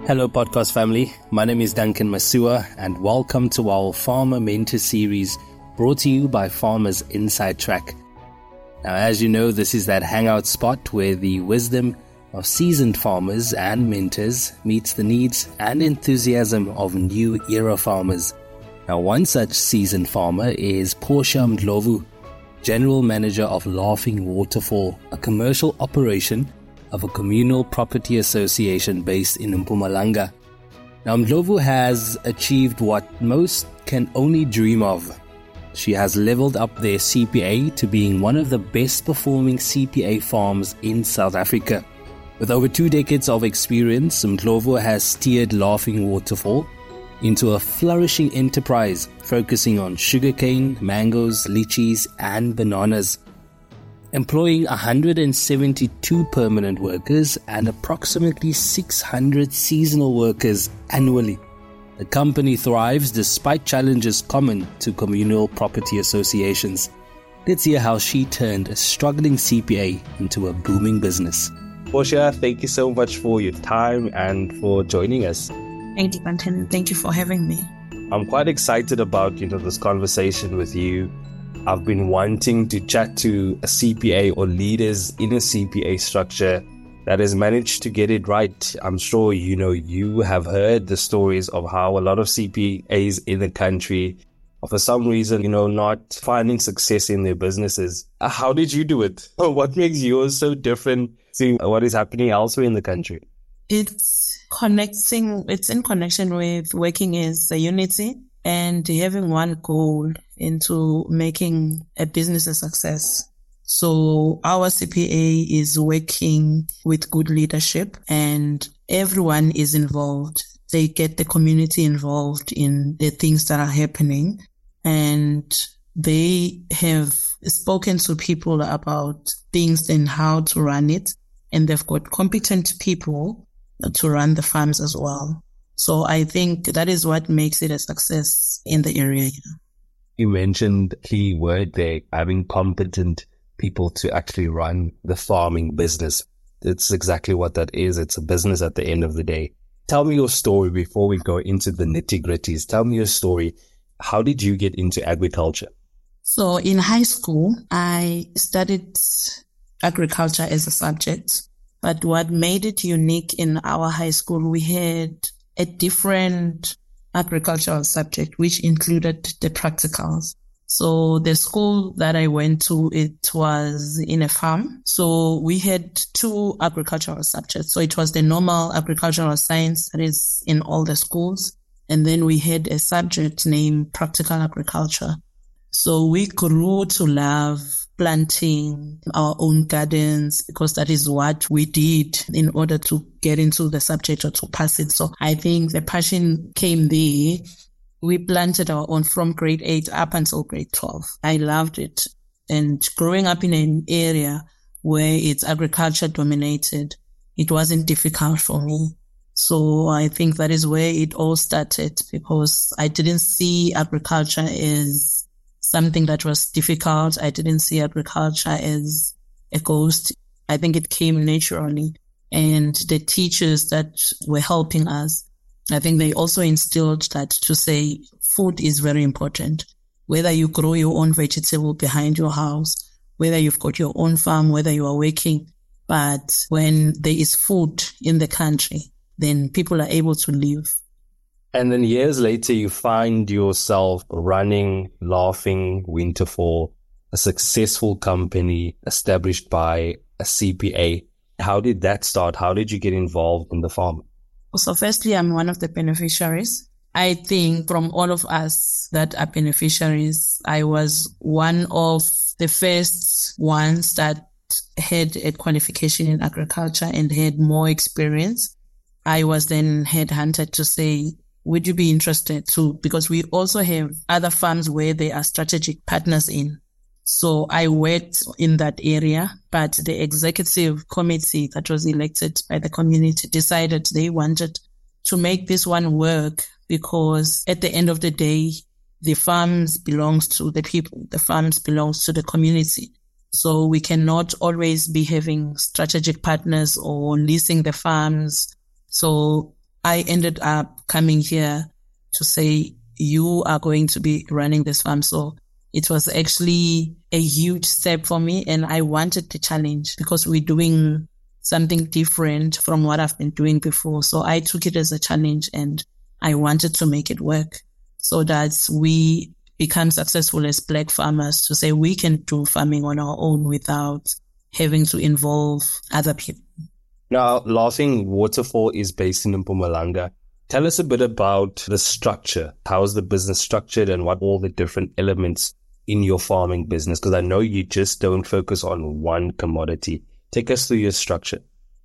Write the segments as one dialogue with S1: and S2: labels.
S1: Hello podcast family, my name is Duncan Masua and welcome to our Farmer Mentor series brought to you by Farmers Inside Track. Now as you know, this is that hangout spot where the wisdom of seasoned farmers and mentors meets the needs and enthusiasm of new era farmers. Now one such seasoned farmer is Portia Ndlovu, General Manager of Laughing Waterfall, a commercial operation of a communal property association based in Mpumalanga. Now Ndlovu has achieved what most can only dream of. She has leveled up their CPA to being one of the best performing CPA farms in South Africa. With over 2 decades of experience, Ndlovu has steered Laughing Waterfall into a flourishing enterprise focusing on sugarcane, mangoes, lychees and bananas. Employing 172 permanent workers and approximately 600 seasonal workers annually. The company thrives despite challenges common to communal property associations. Let's hear how she turned a struggling CPA into a booming business. Portia, thank you so much for your time and for joining us.
S2: Thank you, Quentin. Thank you for having me.
S1: I'm quite excited about this conversation with you. I've been wanting to chat to a CPA or leaders in a CPA structure that has managed to get it right. I'm sure you have heard the stories of how a lot of CPAs in the country are for some reason, not finding success in their businesses. How did you do it? What makes yours so different to what is happening elsewhere in the country?
S2: It's in connection with working as a unity and having one goal into making a business a success. So our CPA is working with good leadership and everyone is involved. They get the community involved in the things that are happening, and they have spoken to people about things and how to run it. And they've got competent people to run the farms as well. So I think that is what makes it a success in the area.
S1: You mentioned a key word there, having competent people to actually run the farming business. It's exactly what that is. It's a business at the end of the day. Tell me your story before we go into the nitty-gritties. Tell me your story. How did you get into agriculture?
S2: So in high school, I studied agriculture as a subject. But what made it unique in our high school, we had a different agricultural subject, which included the practicals. So the school that I went to, it was in a farm. So we had 2 agricultural subjects. So it was the normal agricultural science that is in all the schools. And then we had a subject named practical agriculture. So we grew to love planting our own gardens because that is what we did in order to get into the subject or to pass it. So I think the passion came there. We planted our own from grade 8 up until grade 12. I loved it. And growing up in an area where it's agriculture dominated, it wasn't difficult for me. So I think that is where it all started, because I didn't see agriculture as something that was difficult. I didn't see agriculture as a ghost. I think it came naturally. And the teachers that were helping us, I think they also instilled that to say food is very important. Whether you grow your own vegetable behind your house, whether you've got your own farm, whether you are working, but when there is food in the country, then people are able to live.
S1: And then years later, you find yourself running Laughing Waterfall, a successful company established by a CPA. How did that start? How did you get involved in the farm?
S2: So firstly, I'm one of the beneficiaries. I think from all of us that are beneficiaries, I was one of the first ones that had a qualification in agriculture and had more experience. I was then headhunted to say, would you be interested too? Because we also have other farms where they are strategic partners in. So I worked in that area, but the executive committee that was elected by the community decided they wanted to make this one work, because at the end of the day, the farms belongs to the people. The farms belongs to the community. So we cannot always be having strategic partners or leasing the farms. So I ended up coming here to say, you are going to be running this farm. So it was actually a huge step for me, and I wanted the challenge because we're doing something different from what I've been doing before. So I took it as a challenge and I wanted to make it work so that we become successful as Black farmers, to say we can do farming on our own without having to involve other people.
S1: Now, Laughing Waterfall is based in Mpumalanga. Tell us a bit about the structure. How is the business structured and what all the different elements in your farming business? Because I know you just don't focus on one commodity. Take us through your structure.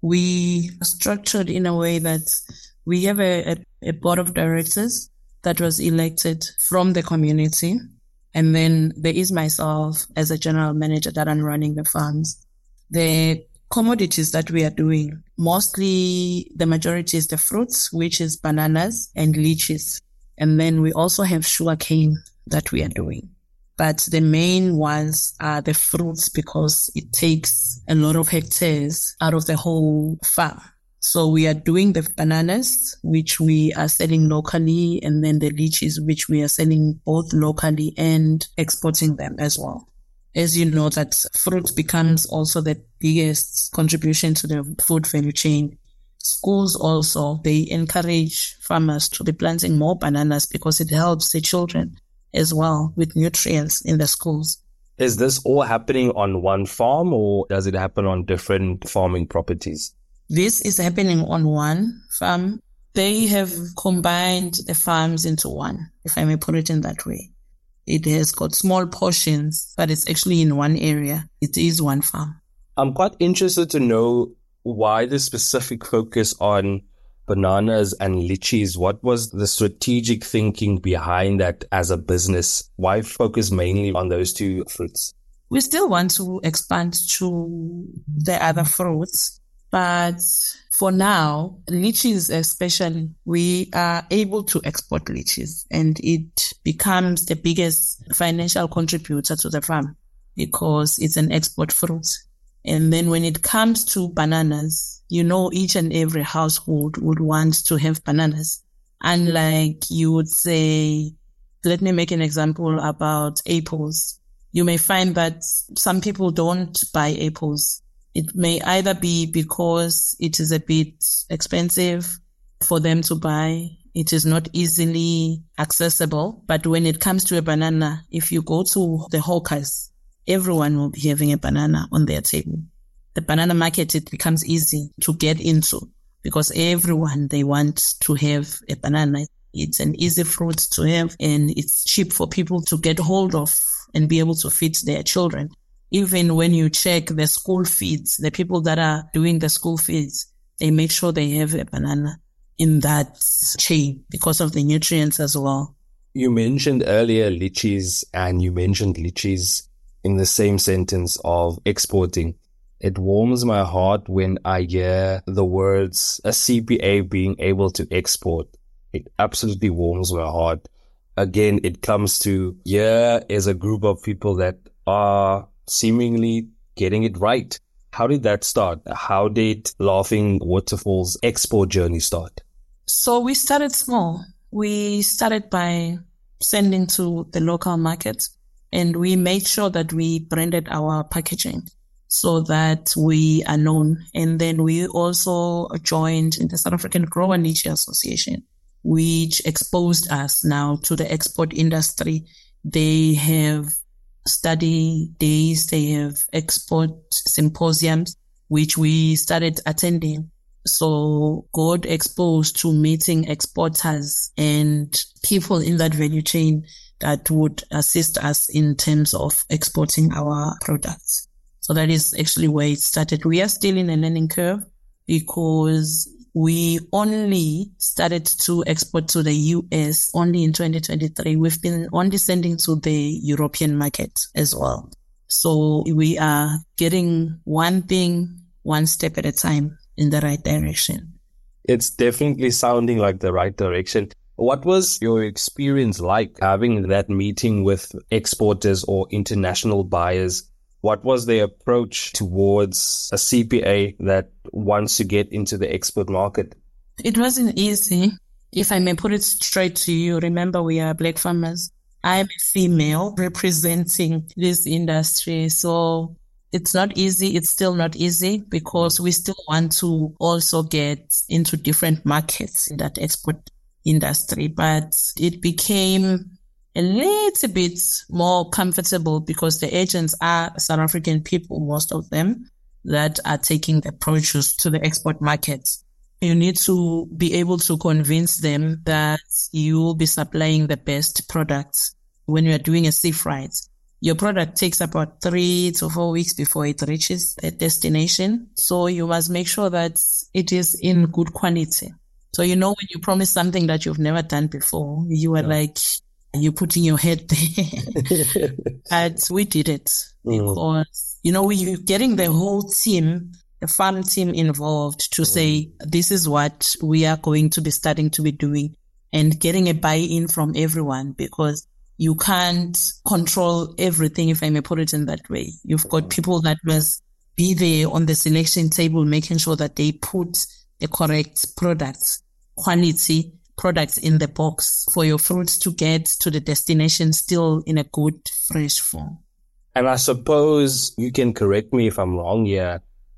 S2: We are structured in a way that we have a board of directors that was elected from the community. And then there is myself as a general manager that I'm running the farms. The commodities that we are doing, mostly the majority is the fruits, which is bananas and lychees. And then we also have sugarcane that we are doing. But the main ones are the fruits because it takes a lot of hectares out of the whole farm. So we are doing the bananas, which we are selling locally, and then the lychees, which we are selling both locally and exporting them as well. As you know, that fruit becomes also the biggest contribution to the food value chain. Schools also, they encourage farmers to be planting more bananas because it helps the children as well with nutrients in the schools.
S1: Is this all happening on one farm or does it happen on different farming properties?
S2: This is happening on one farm. They have combined the farms into one, if I may put it in that way. It has got small portions, but it's actually in one area. It is one farm.
S1: I'm quite interested to know why the specific focus on bananas and lychees. What was the strategic thinking behind that as a business? Why focus mainly on those two fruits?
S2: We still want to expand to the other fruits, but for now, lychees especially, we are able to export lychees and it becomes the biggest financial contributor to the farm because it's an export fruit. And then when it comes to bananas, you know, each and every household would want to have bananas. Unlike you would say, let me make an example about apples. You may find that some people don't buy apples. It may either be because it is a bit expensive for them to buy. It is not easily accessible. But when it comes to a banana, if you go to the hawkers, everyone will be having a banana on their table. The banana market, it becomes easy to get into because everyone, they want to have a banana. It's an easy fruit to have and it's cheap for people to get hold of and be able to feed their children. Even when you check the school feeds, the people that are doing the school feeds, they make sure they have a banana in that chain because of the nutrients as well.
S1: You mentioned earlier lychees and you mentioned lychees in the same sentence of exporting. It warms my heart when I hear the words a CPA being able to export. It absolutely warms my heart. Again, it comes to here is a group of people that are seemingly getting it right. How did that start? How did Laughing Waterfall's export journey start?
S2: So we started small. We started by sending to the local market and we made sure that we branded our packaging so that we are known. And then we also joined in the South African Grower Niche Association, which exposed us now to the export industry. They have study days, they have export symposiums, which we started attending. So got exposed to meeting exporters and people in that value chain that would assist us in terms of exporting our products. So that is actually where it started. We are still in a learning curve because we only started to export to the US only in 2023. We've been only sending to the European market as well. So we are getting one thing, one step at a time in the right direction.
S1: It's definitely sounding like the right direction. What was your experience like having that meeting with exporters or international buyers? What was their approach towards a CPA that wants to get into the export market?
S2: It wasn't easy. If I may put it straight to you, remember we are Black farmers. I'm a female representing this industry. So it's not easy. It's still not easy because we still want to also get into different markets in that export industry. But it became a little bit more comfortable because the agents are South African people, most of them, that are taking the produce to the export markets. You need to be able to convince them that you will be supplying the best products when you are doing a sea freight. Your product takes about 3 to 4 weeks before it reaches the destination. So you must make sure that it is in good quality. So, when you promise something that you've never done before, you are like, you're putting your head there. But we did it because, we're getting the whole team, the farm team involved to say, this is what we are going to be starting to be doing, and getting a buy-in from everyone, because you can't control everything, if I may put it in that way. You've got people that must be there on the selection table, making sure that they put the correct products, quality products in the box for your fruits to get to the destination still in a good, fresh form.
S1: And I suppose you can correct me if I'm wrong here.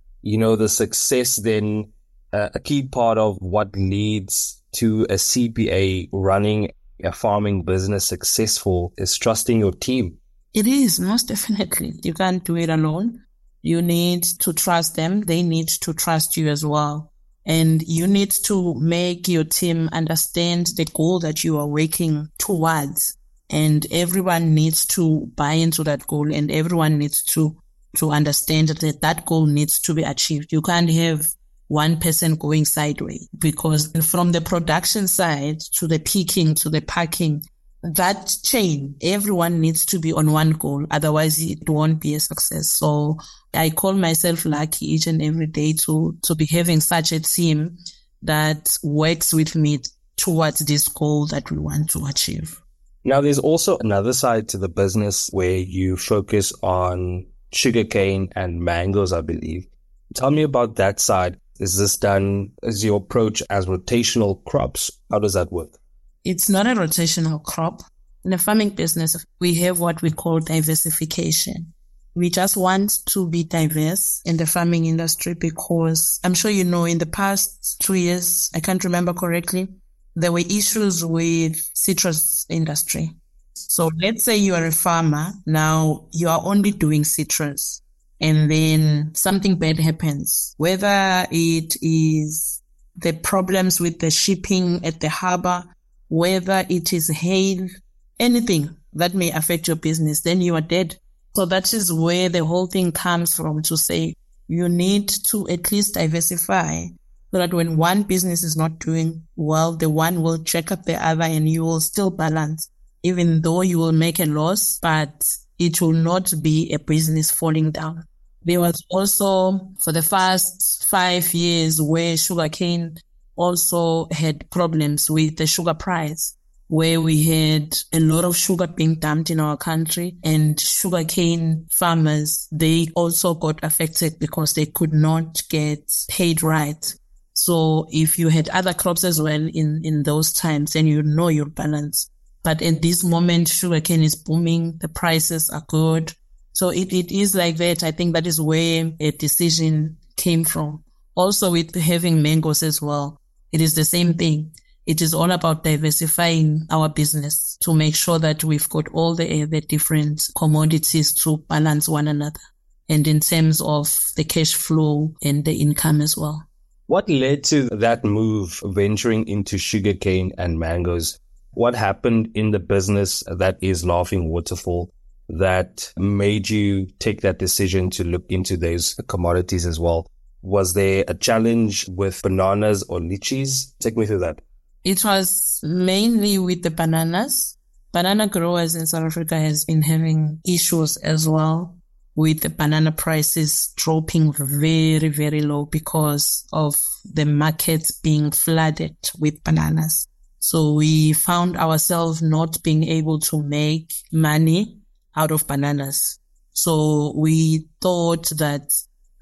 S1: The success then, a key part of what leads to a CPA running a farming business successful is trusting your team.
S2: It is, most definitely. You can't do it alone. You need to trust them. They need to trust you as well. And you need to make your team understand the goal that you are working towards. And everyone needs to buy into that goal, and everyone needs to understand that goal needs to be achieved. You can't have one person going sideways, because from the production side to the picking to the packing, that chain, everyone needs to be on one goal. Otherwise, it won't be a success. So I call myself lucky each and every day to be having such a team that works with me towards this goal that we want to achieve.
S1: Now, there's also another side to the business where you focus on sugarcane and mangoes, I believe. Tell me about that side. Is this done as your approach as rotational crops? How does that work?
S2: It's not a rotational crop. In the farming business, we have what we call diversification. We just want to be diverse in the farming industry because I'm sure in the past 2 years, I can't remember correctly, there were issues with citrus industry. So let's say you are a farmer. Now you are only doing citrus, and then something bad happens, whether it is the problems with the shipping at the harbor, whether it is hail, anything that may affect your business, then you are dead. So that is where the whole thing comes from, to say you need to at least diversify so that when one business is not doing well, the one will check up the other and you will still balance, even though you will make a loss, but it will not be a business falling down. There was also, for the first 5 years, where sugarcane also had problems with the sugar price, where we had a lot of sugar being dumped in our country, and sugarcane farmers, they also got affected because they could not get paid right. So if you had other crops as well in those times, then you'll balance. But at this moment, sugarcane is booming. The prices are good. So it is like that. I think that is where a decision came from. Also with having mangoes as well, it is the same thing. It is all about diversifying our business to make sure that we've got all the different commodities to balance one another, and in terms of the cash flow and the income as well.
S1: What led to that move, venturing into sugarcane and mangoes? What happened in the business that is Laughing Waterfall that made you take that decision to look into those commodities as well? Was there a challenge with bananas or lychees? Take me through that.
S2: It was mainly with the bananas. Banana growers in South Africa has been having issues as well, with the banana prices dropping very, very low because of the markets being flooded with bananas. So we found ourselves not being able to make money out of bananas. So we thought that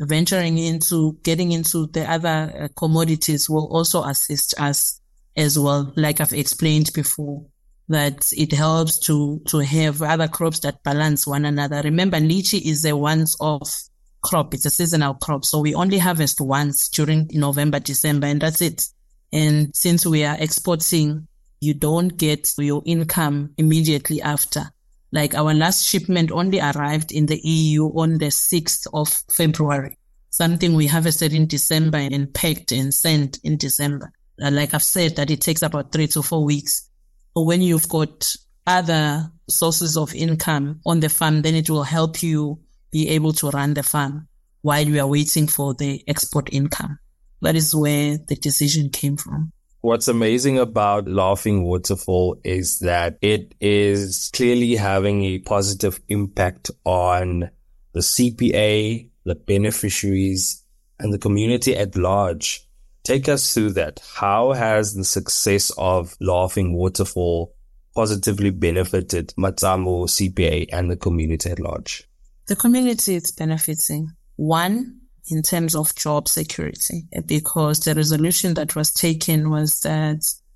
S2: venturing into getting into the other commodities will also assist us as well. Like I've explained before, that it helps to have other crops that balance one another. Remember, lychee is a once-off crop. It's a seasonal crop. So we only harvest once during November, December, and that's it. And since we are exporting, you don't get your income immediately after. Like our last shipment only arrived in the EU on the 6th of February, something we harvested in December and packed and sent in December. Like I've said, that it takes about 3 to 4 weeks. But when you've got other sources of income on the farm, then it will help you be able to run the farm while you are waiting for the export income. That is where the decision came from.
S1: What's amazing about Laughing Waterfall is that it is clearly having a positive impact on the CPA, the beneficiaries, and the community at large. Take us through that. How has the success of Laughing Waterfall positively benefited Matsamo, CPA, and the community at large?
S2: The community is benefiting. One, in terms of job security, because the resolution that was taken was that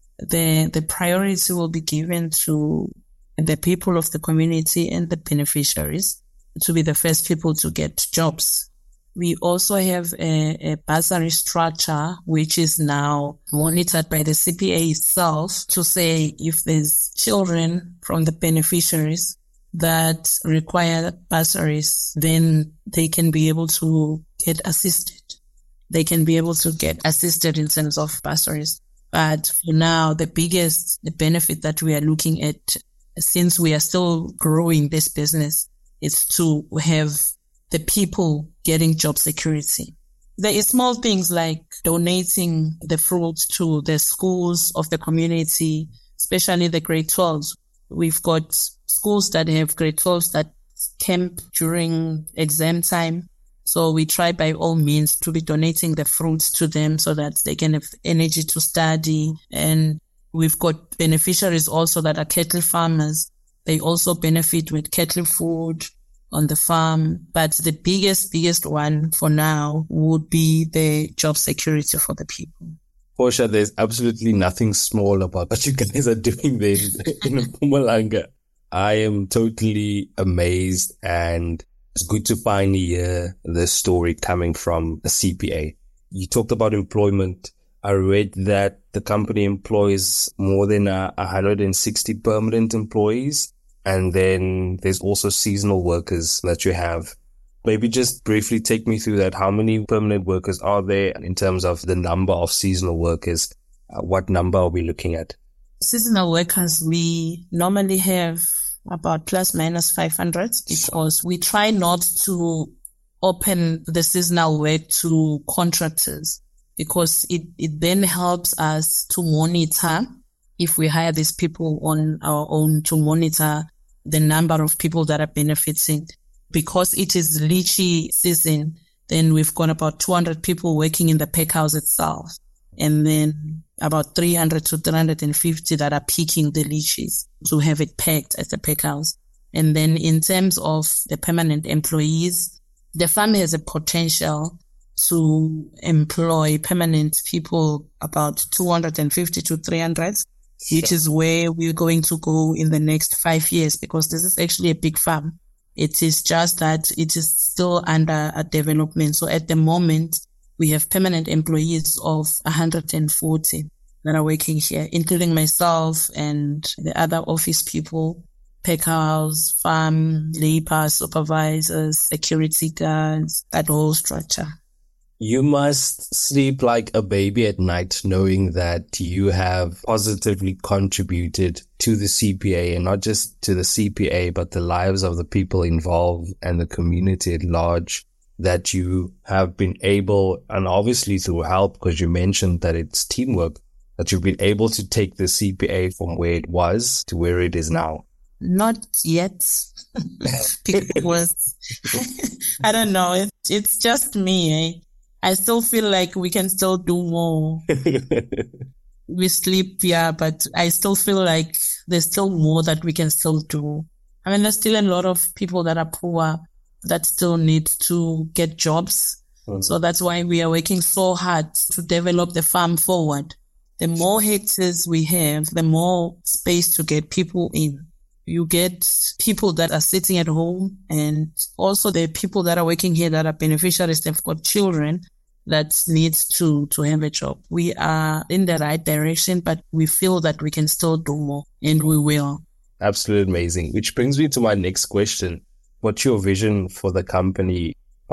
S2: the priority will be given to the people of the community and the beneficiaries to be the first people to get jobs. We also have a bursary structure, which is now monitored by the CPA itself to say if there's children from the beneficiaries that require bursaries, then they can be able to get assisted. They can be able to get assisted in terms of bursaries. But for now, the benefit that we are looking at, since we are still growing this business, is to have the people getting job security. There is small things like donating the fruit to the schools of the community, especially the grade 12s. We've got schools that have grade 12s that camp during exam time. So we try by all means to be donating the fruits to them so that they can have energy to study. And we've got beneficiaries also that are cattle farmers. They also benefit with cattle food on the farm. But the biggest one for now would be the job security for the people.
S1: Portia, there's absolutely nothing small about what you guys are doing there in Mpumalanga. I am totally amazed, and it's good to finally hear this story coming from a CPA. You talked about employment. I read that the company employs more than 160 permanent employees, and then there's also seasonal workers that you have. Maybe just briefly take me through that. How many permanent workers are there in terms of the number of seasonal workers? What number are we looking at?
S2: Seasonal workers, we normally have about plus minus 500 because we try not to open the seasonal work to contractors because it then helps us to monitor if we hire these people on our own to monitor the number of people that are benefiting. Because it is lychee season, then we've got about 200 people working in the pack house itself. And then about 300 to 350 that are picking the lychees to have it packed at the pack house. And then in terms of the permanent employees, the farm has a potential to employ permanent people about 250 to 300, which is where we're going to go in the next 5 years because this is actually a big farm. It is just that it is still under a development. So at the moment, we have permanent employees of 140 that are working here, including myself and the other office people, pack house, farm, labor, supervisors, security guards, that whole structure.
S1: You must sleep like a baby at night knowing that you have positively contributed to the CPA, and not just to the CPA, but the lives of the people involved and the community at large, that you have been able, and obviously through help, because you mentioned that it's teamwork, that you've been able to take the CPA from where it was to where it is now.
S2: Not yet. Because I don't know. It's just me. I still feel like we can still do more. We sleep, yeah, but I still feel like there's still more that we can still do. I mean, there's still a lot of people that are poor that still need to get jobs. So that's why we are working so hard to develop the farm forward. The more hectares we have, the more space to get people in. You get people that are sitting at home, and also the people that are working here that are beneficiaries, they've got children that needs to have a job. We are in the right direction, but we feel that we can still do more, and we will.
S1: Absolutely amazing. Which brings me to my next question. What's your vision for the company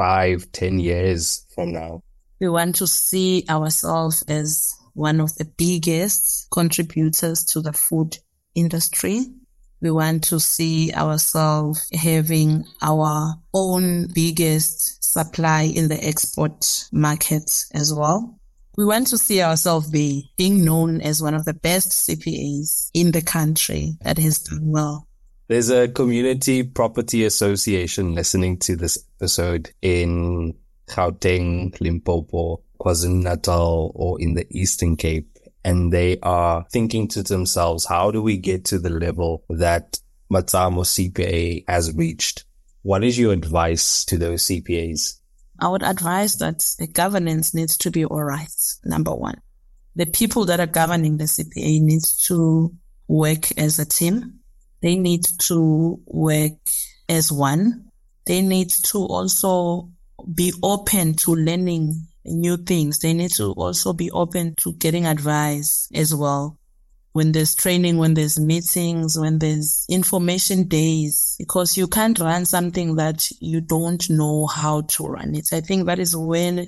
S1: 5-10 years from now?
S2: We want to see ourselves as one of the biggest contributors to the food industry. We want to see ourselves having our own biggest supply in the export market as well. We want to see ourselves being known as one of the best CPAs in the country that has done well.
S1: There's a community property association listening to this episode in Gauteng, Limpopo, KwaZulu-Natal, or in the Eastern Cape. And they are thinking to themselves, how do we get to the level that Matsamo CPA has reached? What is your advice to those CPAs?
S2: I would advise that the governance needs to be all right, number one. The people that are governing the CPA needs to work as a team. They need to work as one. They need to also be open to learning new things. They need to also be open to getting advice as well. When there's training, when there's meetings, when there's information days, because you can't run something that you don't know how to run it. I think that is where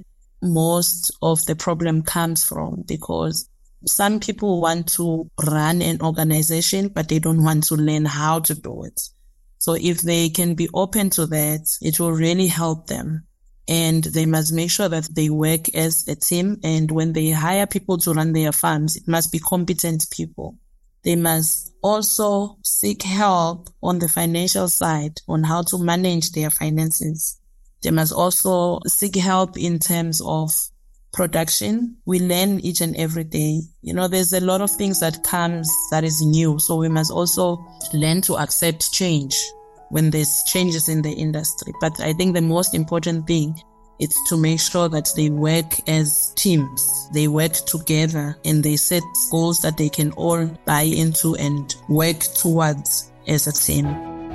S2: most of the problem comes from, because some people want to run an organization, but they don't want to learn how to do it. So if they can be open to that, it will really help them. And they must make sure that they work as a team. And when they hire people to run their farms, it must be competent people. They must also seek help on the financial side on how to manage their finances. They must also seek help in terms of production. We learn each and every day. There's a lot of things that comes that is new. So we must also learn to accept change when there's changes in the industry. But I think the most important thing is to make sure that they work as teams. They work together and they set goals that they can all buy into and work towards as a team.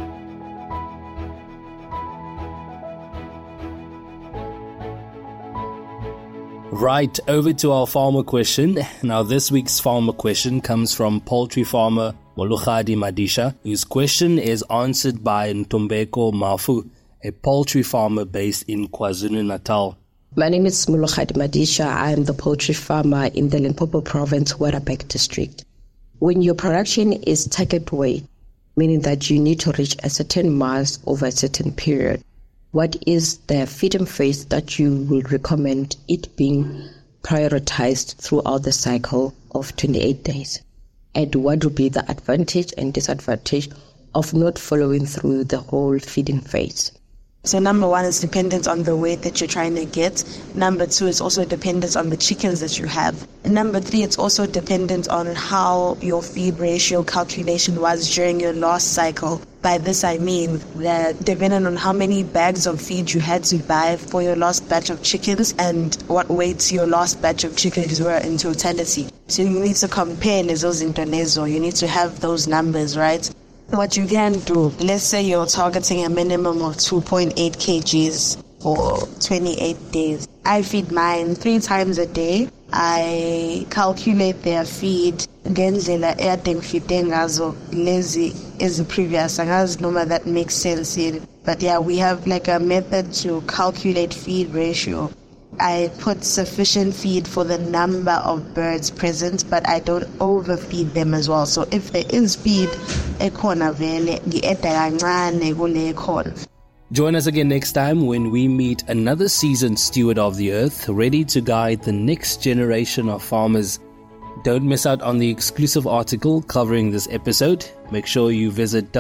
S1: Right, over to our farmer question. Now, this week's farmer question comes from poultry farmer Molokgadi Madisha, whose question is answered by Ntombeko Mafu, a poultry farmer based in KwaZulu-Natal.
S3: My name is Molokgadi Madisha. I am the poultry farmer in the Limpopo Province, Waterberg district. When your production is target weight, meaning that you need to reach a certain mass over a certain period, what is the feeding phase that you will recommend it being prioritized throughout the cycle of 28 days? And what would be the advantage and disadvantage of not following through the whole feeding phase?
S4: So number one is dependent on the weight that you're trying to get. Number two is also dependent on the chickens that you have. And number three, it's also dependent on how your feed ratio calculation was during your last cycle. By this I mean that depending on how many bags of feed you had to buy for your last batch of chickens and what weight your last batch of chickens were in totality. So you need to compare those internezo. You need to have those numbers, right? What you can do, let's say you're targeting a minimum of 2.8 kgs for 28 days. I feed mine 3 times a day. I calculate their feed ngendlela eyadengifide ngazo lezi as previous. Angazi noma that makes sense here. But yeah, we have like a method to calculate feed ratio. I put sufficient feed for the number of birds present, but I don't overfeed them as well. So if there is feed, ekhona vele ngi-eda kancane kule ekhona.
S1: Join us again next time when we meet another seasoned steward of the earth, ready to guide the next generation of farmers. Don't miss out on the exclusive article covering this episode. Make sure you visit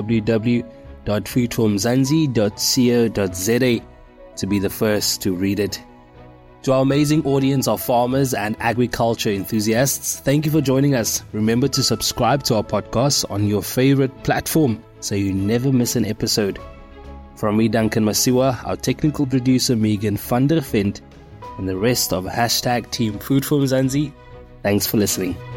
S1: www.foodformzansi.co.za to be the first to read it. To our amazing audience of farmers and agriculture enthusiasts, thank you for joining us. Remember to subscribe to our podcast on your favorite platform so you never miss an episode. From me, Duncan Masiwa, our technical producer Megan van der Vent, and the rest of #Team Food for Mzansi, thanks for listening.